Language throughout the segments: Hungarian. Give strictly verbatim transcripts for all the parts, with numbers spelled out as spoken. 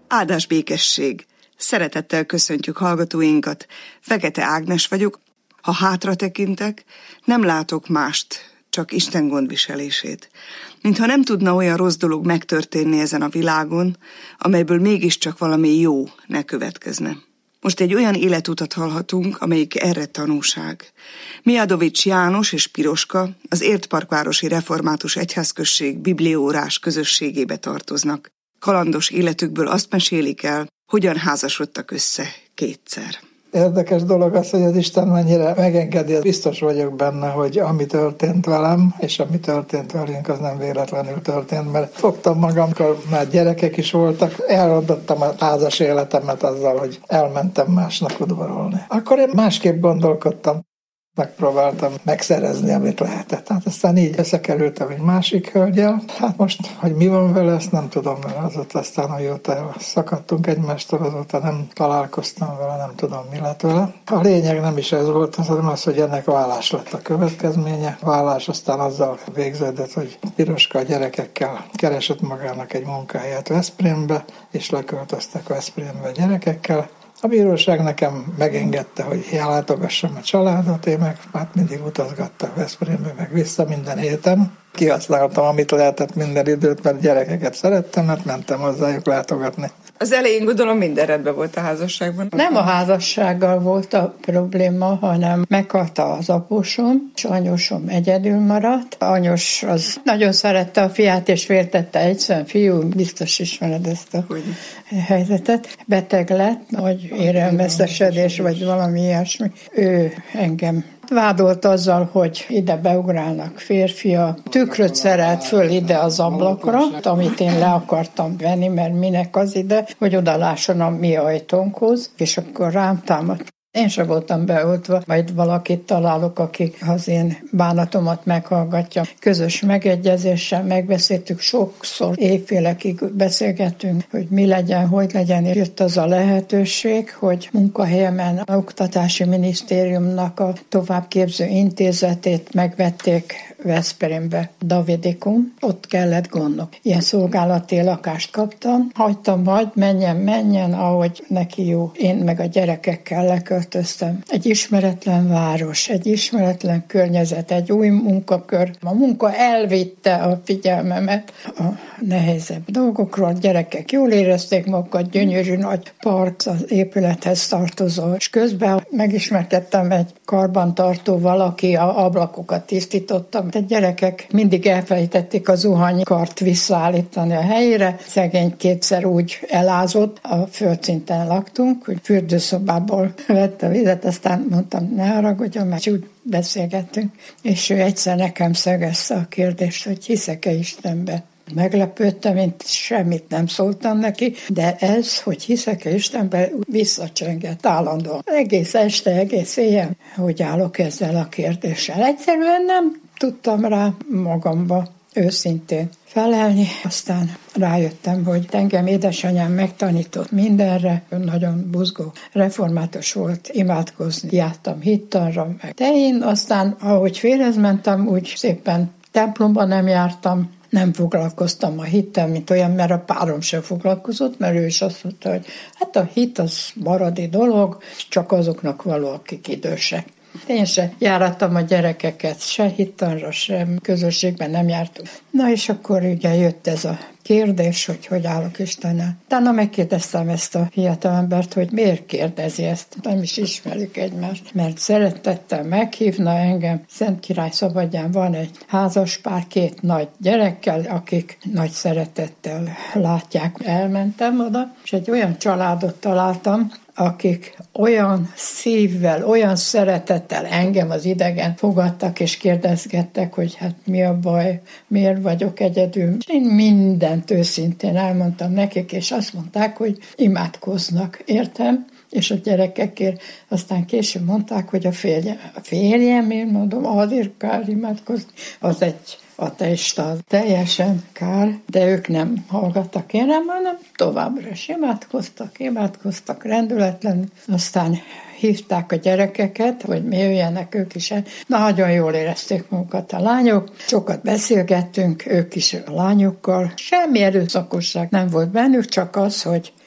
Áldás békesség! Szeretettel köszöntjük hallgatóinkat. Fekete Ágnes vagyok. Ha hátra tekintek, nem látok mást, csak Isten gondviselését. Mintha nem tudna olyan rossz dolog megtörténni ezen a világon, amelyből mégiscsak valami jó ne következne. Most egy olyan életutat hallhatunk, amelyik erre tanúság. Miadovics János és Piroska az Értparkvárosi Református Egyházközség bibliórás közösségébe tartoznak. Kalandos életükből azt mesélik el, hogyan házasodtak össze kétszer. Érdekes dolog az, hogy az Isten mennyire megengedi, biztos vagyok benne, hogy ami történt velem, és ami történt velünk, az nem véletlenül történt, mert fogtam magam, amikor már gyerekek is voltak, eladottam a házas életemet azzal, hogy elmentem másnak udvarolni. Akkor én másképp gondolkodtam. Megpróbáltam megszerezni, amit lehetett. Hát aztán így összekerültem egy másik hölgyel. Hát most, hogy mi van vele, ezt nem tudom, mert azóta aztán, amióta szakadtunk egymástól, azóta nem találkoztam vele, nem tudom, mi lett vele. A lényeg nem is ez volt, hanem az, hogy ennek vállás lett a következménye. Vállás aztán azzal végződött, hogy Piroska a gyerekekkel keresett magának egy munkáját Veszprémbe, és leköltöztek Veszprémbe a gyerekekkel. A bíróság nekem megengedte, hogy ellátogassam a családot, én meg hát mindig utazgattam Veszprémbe, meg vissza minden héten. Kihasználtam, amit lehetett minden időt, mert gyerekeket szerettem, mert mentem hozzájuk látogatni. Az elején gondolom minden rendben volt a házasságban. Nem a házassággal volt a probléma, hanem meghalt az apusom, és anyósom egyedül maradt. Anyós az nagyon szerette a fiát, és féltette egyszerűen, fiú, biztos ismered ezt a Hogy? helyzetet. Beteg lett, nagy érelmeszesedés, vagy valami ilyesmi. Ő engem vádolt azzal, hogy ide beugrálnak férfiak. Tükröt szerelt föl ide az ablakra, amit én le akartam venni, mert minek az ide, hogy odalásson a mi ajtónkhoz, és akkor rám támadt. Én sem voltam beoltva, majd valakit találok, aki az én bánatomat meghallgatja. Közös megegyezéssel megbeszéltük, sokszor éjfélekig beszélgettünk, hogy mi legyen, hogy legyen. Jött az a lehetőség, hogy munkahelyemen az Oktatási Minisztériumnak a továbbképző intézetét megvették Veszprémbe, Davidikum, ott kellett gondok. Ilyen szolgálati lakást kaptam, hagytam majd, menjen, menjen, ahogy neki jó. Én meg a gyerekekkel leköltöztem. Egy ismeretlen város, egy ismeretlen környezet, egy új munkakör. A munka elvitte a figyelmemet a nehezebb dolgokról. A gyerekek jól érezték magukat, gyönyörű nagy park az épülethez tartozó. És közben megismerkedtem egy karbantartóval, aki a ablakokat tisztította. A gyerekek mindig elfelejtették a zuhanykart visszaállítani a helyére. Szegény kétszer úgy elázott, a földszinten laktunk, hogy fürdőszobából vett a vizet, aztán mondtam, ne haragudjon, mert úgy beszélgettünk. És ő egyszer nekem szögezte a kérdést, hogy hiszek-e Istenbe. Meglepődtem, mint semmit nem szóltam neki, de ez, hogy hiszek-e Istenbe, visszacsengett állandóan. Egész este, egész éjjel, hogy állok ezzel a kérdéssel. Egyszerűen nem tudtam rá magamba őszintén felelni. Aztán rájöttem, hogy engem édesanyám megtanított mindenre. Nagyon buzgó református volt, imádkozni, jártam hittanra. De én aztán, ahogy férhez mentem, úgy szépen templomban nem jártam, nem foglalkoztam a hittel, mint olyan, mert a párom sem foglalkozott, mert ő is azt mondta, hogy hát a hit az maradi dolog, csak azoknak való, akik idősek. Én se járattam a gyerekeket, se hittanra, sem közösségben nem jártunk. Na és akkor ugye jött ez a kérdés, hogy hogy állok Istennel. Utána megkérdeztem ezt a fiatalembert, hogy miért kérdezi ezt. Nem is ismerjük egymást, mert szeretettel meghívna engem. Szentkirály Szabadján van egy házas pár, két nagy gyerekkel, akik nagy szeretettel látják. Elmentem oda, és egy olyan családot találtam, akik olyan szívvel, olyan szeretettel engem az idegen fogadtak, és kérdezgettek, hogy hát mi a baj, miért vagyok egyedül. És én mindent őszintén elmondtam nekik, és azt mondták, hogy imádkoznak, értem? És a gyerekekért aztán később mondták, hogy a férjem, a férjem, én mondom, azért kell imádkozni, az egy ateista, teljesen kár, de ők nem hallgattak én, hanem továbbra is imádkoztak, imádkoztak rendületlenül, aztán hívták a gyerekeket, hogy mi jöjjenek ők is el. Nagyon jól érezték magukat a lányok, sokat beszélgettünk, ők is a lányokkal. Semmi erőszakosság nem volt bennük, csak az, hogy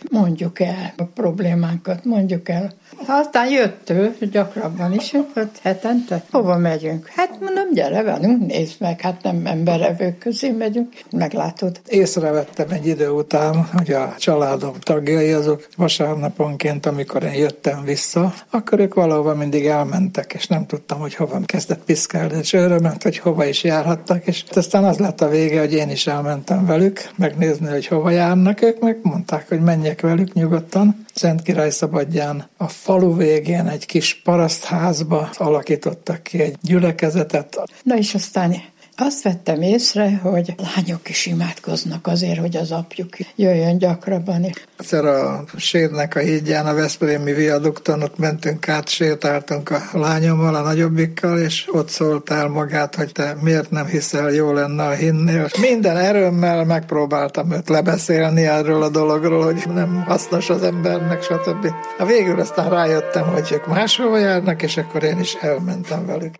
mondjuk el a problémánkat, mondjuk el. Aztán jött ő, gyakrabban is, hogy hetente, hova megyünk? Hát mondom, gyere velünk, nézd meg, hát nem emberevők közé megyünk, meglátod. Észrevettem egy idő után, hogy a családom tagjai azok vasárnaponként, amikor én jöttem vissza, akkor ők valahova mindig elmentek, és nem tudtam, hogy hova. Kezdett piszkálni a csőrömet, hogy hova is járhattak, és aztán az lett a vége, hogy én is elmentem velük, megnézni, hogy hova járnak. Ők meg mondták, hogy menjek velük nyugodtan. Szentkirályszabattyán a falu végén egy kis parasztházba alakítottak ki egy gyülekezetet. Na és aztán azt vettem észre, hogy lányok is imádkoznak azért, hogy az apjuk jöjjön gyakrabban. Egyszer a Sérnek a hídján, a veszprémi viadukton, ott mentünk át, sétáltunk a lányommal, a nagyobbikkal, és ott szóltál magát, hogy te miért nem hiszel, jó lenne, ha hinnél. Minden erőmmel megpróbáltam őt lebeszélni erről a dologról, hogy nem hasznos az embernek, stb. A végül aztán rájöttem, hogy ők máshova járnak, és akkor én is elmentem velük.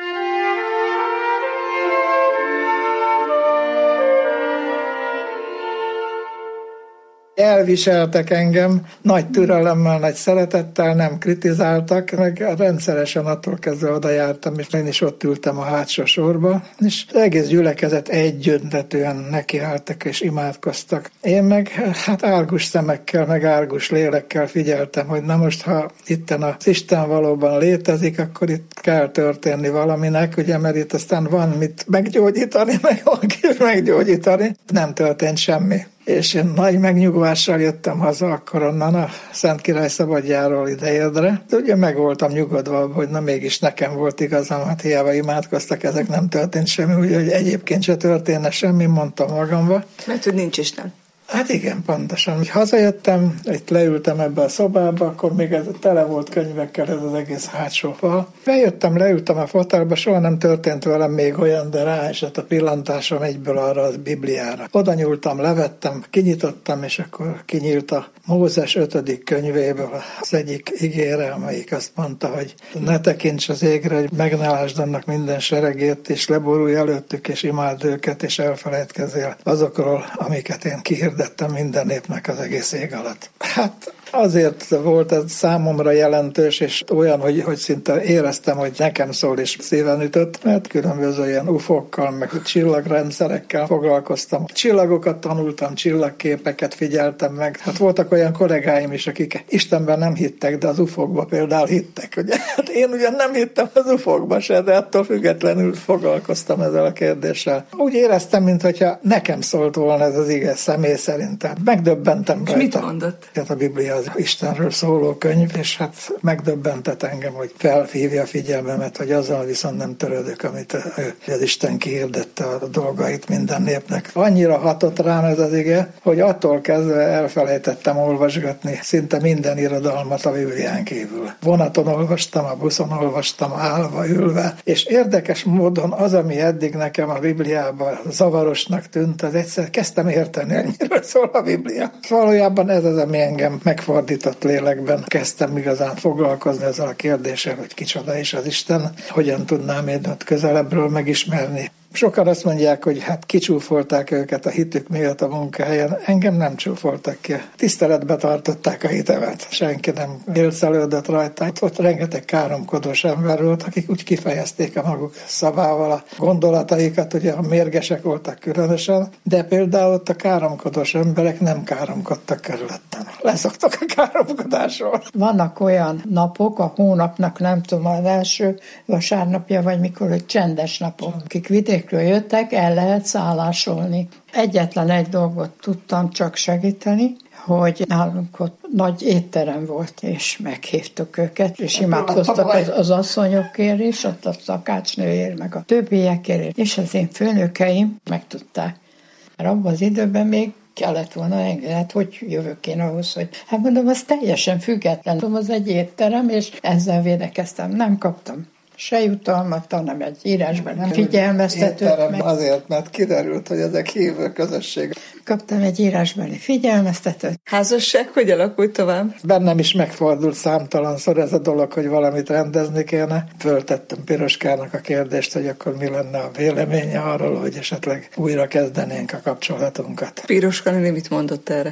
Elviseltek engem, nagy türelemmel, nagy szeretettel, nem kritizáltak, meg rendszeresen attól kezdve oda jártam, és én is ott ültem a hátsó sorba, és az egész gyülekezet egyöntetően nekiálltak és imádkoztak. Én meg hát árgus szemekkel, meg árgus lélekkel figyeltem, hogy na most, ha itten az Isten valóban létezik, akkor itt kell történni valaminek, ugye, mert itt aztán van mit meggyógyítani, meg valakit meggyógyítani. Nem történt semmi. És én nagy megnyugvással jöttem haza akkor onnan a Szentkirályszabattyáról idejedre. De ugye meg voltam nyugodva, hogy na mégis nekem volt igazam, hát hiába imádkoztak, ezek nem történt semmi, úgyhogy egyébként se történne semmi, mondtam magamba. Mert hogy nincs Isten. Hát igen, pontosan. Hazajöttem, itt leültem ebbe a szobába, akkor még ez tele volt könyvekkel ez az egész hátsó fal. Bejöttem, leültem a fotelba, soha nem történt velem még olyan, de ráesett a pillantásom egyből arra a Bibliára. Oda nyúltam, levettem, kinyitottam, és akkor kinyílt a Mózes ötödik könyvéből az egyik igére, amelyik azt mondta, hogy ne tekints az égre, hogy meg ne lásd annak minden seregét, és leborulj előttük, és imádd őket, és elfelejtkezzél azokról, amiket én kihirdettem minden népnek az egész ég alatt. Hát azért volt ez számomra jelentős, és olyan, hogy, hogy szinte éreztem, hogy nekem szól és szíven ütött, mert különböző ilyen ufókkal, meg csillagrendszerekkel foglalkoztam. Csillagokat tanultam, csillagképeket figyeltem meg. Hát voltak olyan kollégáim is, akik Istenben nem hittek, de az ufókba például hittek. Ugye? Hát én ugyan nem hittem az ufókba se, de attól függetlenül foglalkoztam ezzel a kérdéssel. Úgy éreztem, mintha nekem szólt volna ez az ige személy szerint. Tehát megdöbbentem rajta. Mit mondott? Hát a Biblia az Istenről szóló könyv, és hát megdöbbentett engem, hogy felhívja a figyelmemet, hogy azzal viszont nem törődök, amit ő, az Isten kihirdette a dolgait minden népnek. Annyira hatott rám ez az ige, hogy attól kezdve elfelejtettem olvasgatni szinte minden irodalmat a Biblián kívül. Vonaton olvastam, a buszon olvastam, állva, ülve, és érdekes módon az, ami eddig nekem a Bibliában zavarosnak tűnt, az egyszer kezdtem érteni, hogy miről szól a Biblia. Valójában ez az, ami engem megfordított lélekben. Kezdtem igazán foglalkozni ezzel a kérdéssel, hogy kicsoda is az Isten, hogyan tudnám én ott közelebbről megismerni. Sokan azt mondják, hogy hát kicsúfolták őket a hitük miatt a munkahelyen. Engem nem csúfoltak ki. Tiszteletbe tartották a hitemet. Senki nem élszelődött rajta. Ott rengeteg káromkodós ember volt, akik úgy kifejezték a maguk szavával a gondolataikat, ugye a mérgesek voltak különösen, de például ott a káromkodós emberek nem káromkodtak körülöttem. Leszoktak a káromkodásról. Vannak olyan napok, a hónapnak nem tudom, az első vasárnapja, vagy mikor, hogy csendes napok, akik vidék jöttek, el lehet szállásolni. Egyetlen egy dolgot tudtam csak segíteni, hogy nálunk ott nagy étterem volt, és meghívtuk őket, és imádkoztak az, az asszonyokért is, ott a szakácsnőért, meg a többiekért, és az én főnökeim megtudták. Mert abban az időben még kellett volna engedett, hogy jövök én ahhoz, hogy hát mondom, az teljesen független. Az egy étterem, és ezzel védekeztem. Nem kaptam se jutalmat, hanem egy írásban figyelmeztetőt. Meg... Azért, mert kiderült, hogy ezek hívő közösség. Kaptam egy írásbeli figyelmeztetőt. Házasság hogy alakult tovább? Bennem is megfordult számtalanszor ez a dolog, hogy valamit rendezni kéne. Föltettem Piroskának a kérdést, hogy akkor mi lenne a véleménye arról, hogy esetleg újra kezdenénk a kapcsolatunkat. Piroska néni mit mondott erre?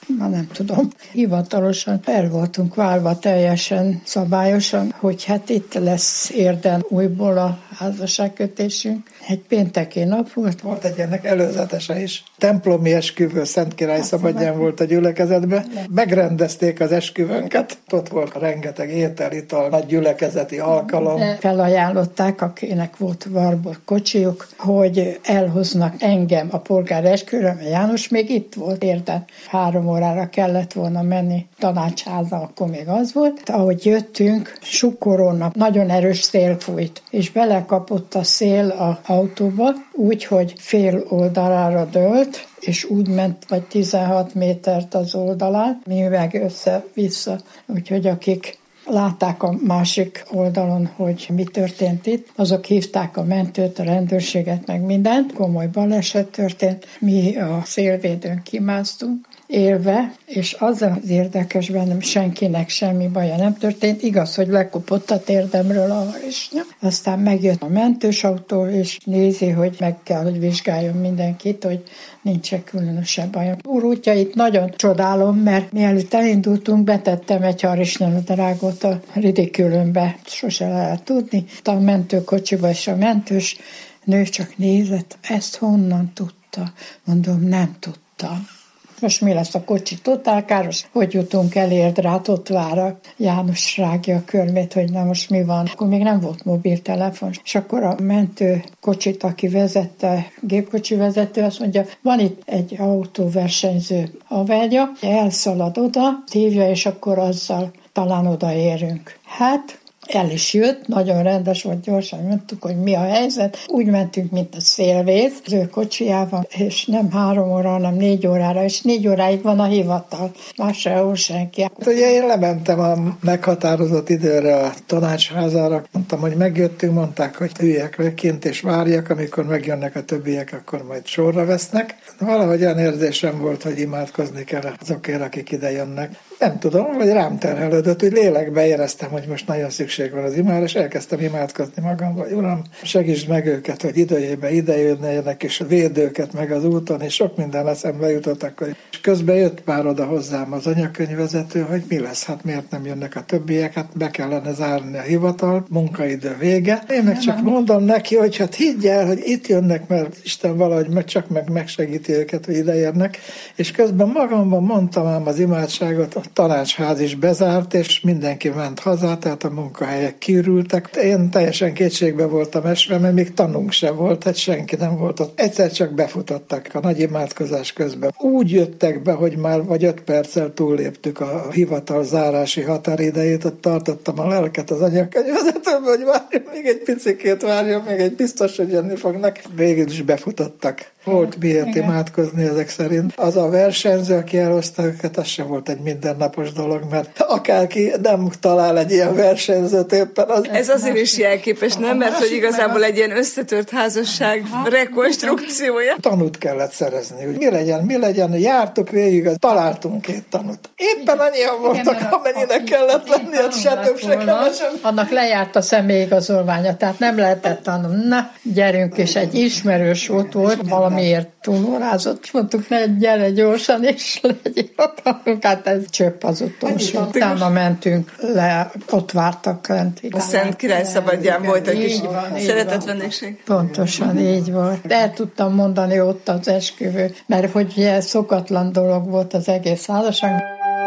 már nem tudom. Hivatalosan el voltunk válva teljesen szabályosan, hogy hát itt lesz Érden újból a házasságkötésünk. Egy pénteki nap volt. Volt egy ennek előzetese is. Templomi esküvő Szentkirály szabadján volt a gyülekezetben. Megrendezték az esküvőnket. Ott volt rengeteg étel, ital, nagy gyülekezeti alkalom. Felajánlották, akinek volt varból kocsijuk, hogy elhoznak engem a polgári esküvőre, mert János még itt volt Érden. Három órára kellett volna menni tanácsháza, akkor még az volt. Ahogy jöttünk, sukkorónak nagyon erős szél fújt, és belekapott a szél a autóba, úgy, hogy fél oldalára dőlt, és úgy ment vagy tizenhat métert az oldalán, mi meg össze-vissza. Úgyhogy akik látták a másik oldalon, hogy mi történt itt, azok hívták a mentőt, a rendőrséget, meg mindent. Komoly baleset történt, mi a szélvédőn kimásztunk, élve, és az az érdekes bennem, senkinek semmi baja nem történt. Igaz, hogy lekopott a térdemről a harisnya. Aztán megjött a mentős autó, és nézi, hogy meg kell, hogy vizsgáljon mindenkit, hogy nincs különösebb bajom. Úr útjait nagyon csodálom, mert mielőtt elindultunk, betettem egy harisnyanadrágot a ridikülönbe. Sose lehet tudni. A mentőkocsiba és a mentős nő csak nézett. Ezt honnan tudta? Mondom, nem tudtam. Most mi lesz a kocsi totálkáros? Hogy jutunk el Érdre? Hát ott vár a János rágja a körmét, hogy na most mi van. Akkor még nem volt mobiltelefon. És akkor a mentő kocsit, aki vezette, gépkocsi vezető, azt mondja, van itt egy autóversenyző haverja, elszalad oda, hívja, és akkor azzal talán odaérünk. Hát el is jött, nagyon rendes volt, gyorsan mondtuk, hogy mi a helyzet. Úgy mentünk, mint a szélvész, az ő kocsijával, és nem három óra, hanem négy órára, és négy óráig van a hivatal. Már sehol senki. Hát ugye én lementem a meghatározott időre a tanácsházára. Mondtam, hogy megjöttünk, mondták, hogy üljek le kint és várjak, amikor megjönnek a többiek, akkor majd sorra vesznek. Valahogy olyan érzésem volt, hogy imádkozni kell azokért, akik ide jönnek. Nem tudom, vagy rám terhelődött, hogy lélekbe éreztem, hogy most nagyon szükség van az imára, és elkezdtem imádkozni magam, hogy Uram, segítsd meg őket, hogy idejébe idejönnek, és védd őket meg az úton, és sok minden eszembe jutottak, hogy és közben jött már oda hozzám az anyakönyvvezető, hogy mi lesz, hát miért nem jönnek a többiek, hát be kellene zárni a hivatal, munkaidő vége. Én meg csak mondom neki, hogy hát higgy el, hogy itt jönnek, mert Isten valahogy meg csak meg megsegíti őket, hogy ideérnek, és közben magamban mondtam ám az imádságot, a tanácsház is bezárt, és mindenki ment haza, tehát a munkahelyek kiürültek. Én teljesen kétségbe voltam esve, mert még tanunk se volt, hát senki nem volt ott. Egyszer csak befutottak a nagy imádkozás közben. Úgy jöttek be, hogy már vagy öt perccel túlléptük a hivatal zárási határidejét, ott tartottam a lelket az anyakönyvvezetőbe, hogy várjon, még egy picikét várjon, még egy biztos, hogy jönni fognak. Végül is befutottak. Volt miért imádkozni ezek szerint. Az a versenyző, aki elhozta őket, az sem volt egy mindennapos dolog, mert akárki nem talál egy ilyen versenyzőt éppen. Az... Ez azért is jelképes, nem? Mert hogy igazából egy ilyen összetört házasság rekonstrukciója. Tanút kellett szerezni. Hogy mi legyen, mi legyen, jártuk végig, találtunk két tanút. Éppen annyian voltak, amennyinek kellett lenni, az se több, se kevesebb. Annak lejárt a személyigazolványa, tehát nem lehetett tanulni. Na, gyerünk, és egy ismerős ott volt, valamiért túlórázott, és mondtuk, ne gyere gyorsan, és legyél a tanunk. Hát ez csöpp az utolsó. Utána mentünk le, ott vártak lent. A Szentkirály szabadján volt egy kis szeretett vendégség. Pontosan, így volt. De el tudtam mondani ott az esküvő, mert hogy ugye szokatlan dolog volt az egész házasság.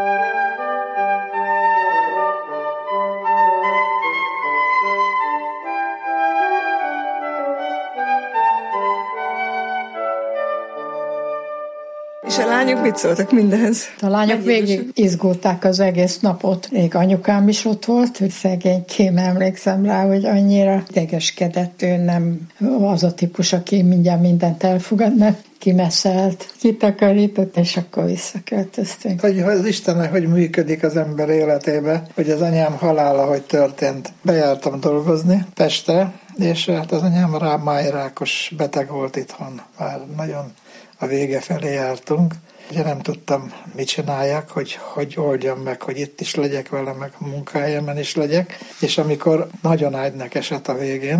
És a lányok mit szóltak mindenhez? A lányok végig izgulták az egész napot. Még anyukám is ott volt, hogy szegénykém, emlékszem rá, hogy annyira idegeskedett, ő nem az a típus, aki mindjárt mindent elfogadna. Kimeszelt, kitakarított, és akkor visszaköltöztünk. Hogy az Istennek hogy működik az ember életébe, hogy az anyám halála, hogy történt. Bejártam dolgozni Pestre, és hát az anyám rá májrákos beteg volt itthon. Már nagyon a vége felé jártunk. Ugye nem tudtam, mit csináljak, hogy hogy oldjam meg, hogy itt is legyek vele, meg a munkahelyemen is legyek. És amikor nagyon ágynak esett a végén,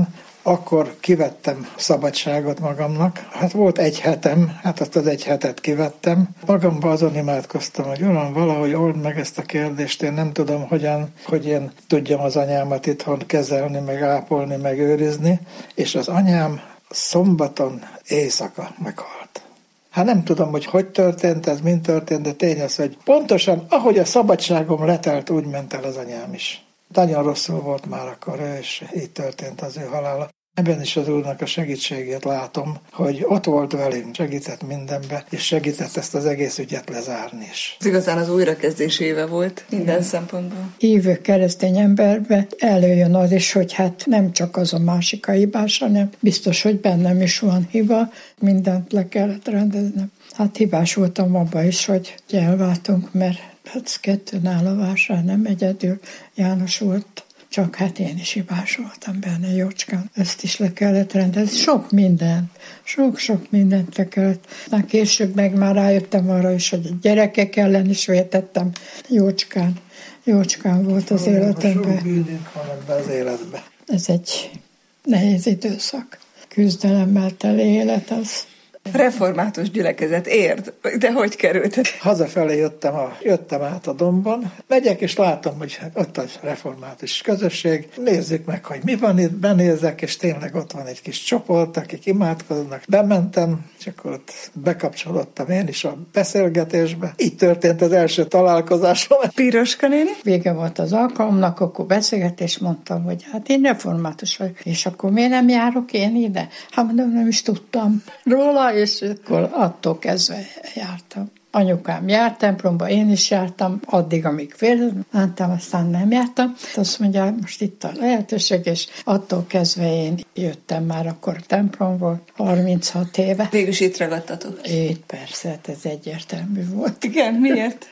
Akkor kivettem szabadságot magamnak. Hát volt egy hetem, hát azt az egy hetet kivettem. Magamba azon imádkoztam, hogy Uram, valahogy old meg ezt a kérdést, én nem tudom hogyan, hogy én tudjam az anyámat itthon kezelni, meg ápolni, meg őrizni. És az anyám szombaton éjszaka meghalt. Hát nem tudom, hogy hogy történt, ez mind történt, de tény az, hogy pontosan ahogy a szabadságom letelt, úgy ment el az anyám is. Nagyon rosszul volt már akkor ő, és így történt az ő halála. Ebben is az Úrnak a segítségét látom, hogy ott volt velünk, segített mindenbe, és segített ezt az egész ügyet lezárni is. Ez igazán az újrakezdés éve volt minden szempontból. Hívő keresztény emberbe előjön az is, hogy hát nem csak az a másik a hibás, hanem biztos, hogy bennem is van hiba, mindent le kellett rendeznem. Hát hibás voltam abban is, hogy elváltunk, mert hát kettőn áll a vásár, nem egyedül János volt, csak hát én is hibás voltam benne, jócskán. Ezt is le kellett rendezni. Sok mindent, sok-sok mindent le kellett. Na, később meg már rájöttem arra is, hogy a gyerekek ellen is vétettem. Jócskán, jócskán volt az életemben. Sok bűnünk van ebben az életben. Ez egy nehéz időszak. Küzdelemmel teli élet az. Református gyülekezet, érd? De hogy kerülted? Hazafelé jöttem, a, jöttem át a Dombon, megyek és látom, hogy ott a református közösség, nézzük meg, hogy mi van itt, benézek, és tényleg ott van egy kis csoport, akik imádkoznak. Bementem, és akkor ott bekapcsolódtam én is a beszélgetésbe. Így történt az első találkozásom. Piroska néni? Vége volt az alkalomnak, akkor beszélgetés, mondtam, hogy hát én református vagyok, és akkor miért nem járok én ide? Hát mondom, nem is tudtam róla, és akkor attól kezdve jártam. Anyukám járt templomba, én is jártam, addig, amíg félrementem, aztán nem jártam. Azt mondja, most itt a lehetőség, és attól kezdve én jöttem már akkor templomból, harminchat éve. Végülis itt ragadtatok? Itt persze, hát ez egyértelmű volt. Igen, miért?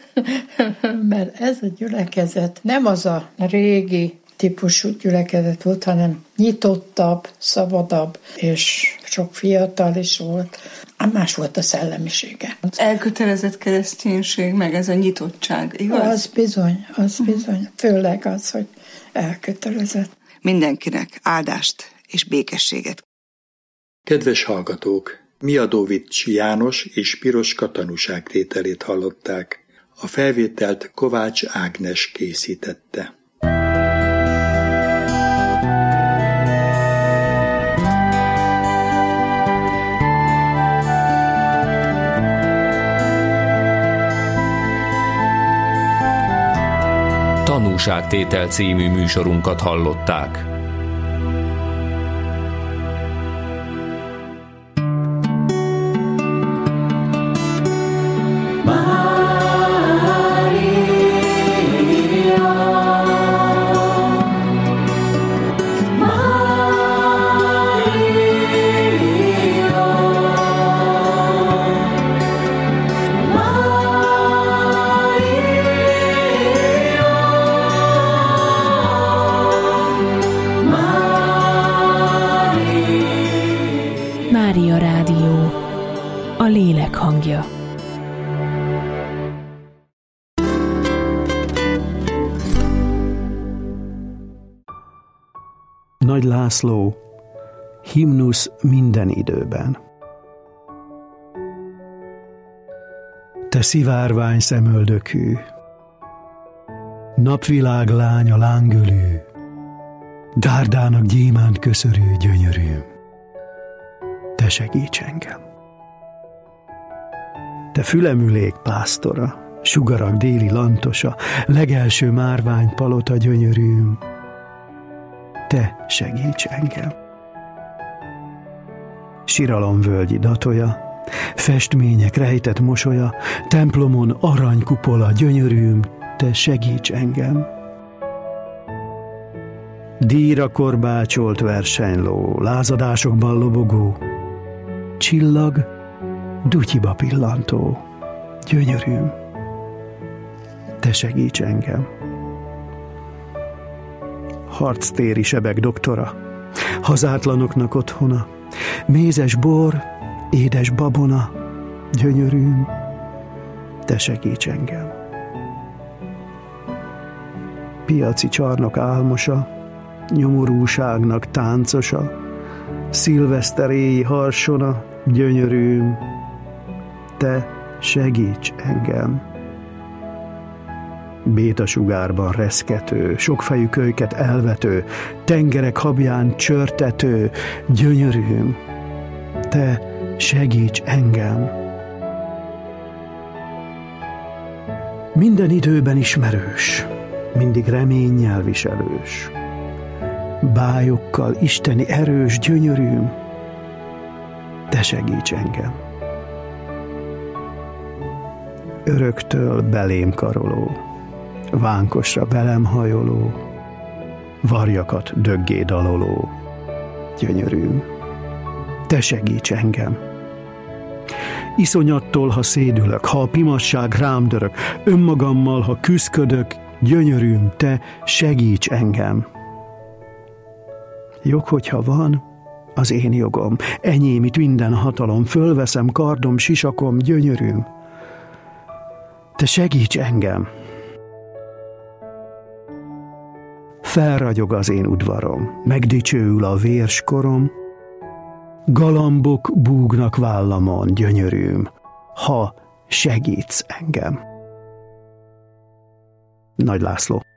Mert ez a gyülekezet nem az a régi típusú gyülekezet volt, hanem nyitottabb, szabadabb, és sok fiatal is volt. Más volt a szellemisége. Elkötelezett kereszténység, meg ez a nyitottság, igaz? Az bizony, az bizony. Főleg az, hogy elkötelezett. Mindenkinek áldást és békességet. Kedves hallgatók! Miadovics János és Piroska tanúságtételét hallották. A felvételt Kovács Ágnes készítette. Tanúságtétel című műsorunkat hallották. Mária Rádió, a lélek hangja. Nagy László, himnusz minden időben. Te szivárvány szemöldökű, napvilág lánya lángölű, dárdának gyémánt köszörű gyönyörűm. Te segíts engem. Te fülemülék pásztora, sugarak déli lantosa, legelső márvány palota gyönyörűm. Te segíts engem. Siralomvölgyi datoja, festmények rejtett mosolya, templomon aranykupola gyönyörűm, te segíts engem. Díjra korbácsolt versenyló, lázadásokban lobogó, csillag, dutyiba pillantó, gyönyörűm, te segíts engem. Harctéri sebek doktora, hazátlanoknak otthona, mézes bor, édes babona, gyönyörűm, te segíts engem. Piaci csarnok álmosa, nyomorúságnak táncosa, szilveszter éji harsona, gyönyörűm, te segíts engem. Bétasugárban reszkető, sokfejű kölyket elvető, tengerek habján csörtető, gyönyörűm, te segíts engem. Minden időben ismerős, mindig reménnyel viselős, bályokkal isteni erős, gyönyörűm, te segíts engem. Öröktől belém karoló, vánkosra velem hajoló, varjakat döggé daloló, gyönyörűm, te segíts engem. Iszonyattól, ha szédülök, ha a pimasság rám dörök, önmagammal, ha küszködök, gyönyörűm, te segíts engem. Jog, hogyha van, az én jogom, enyém itt minden hatalom, fölveszem kardom, sisakom, gyönyörűm, te segíts engem. Felragyog az én udvarom, megdicsőül a vérskorom, galambok búgnak vállamon, gyönyörűm, ha segítsz engem. Nagy László.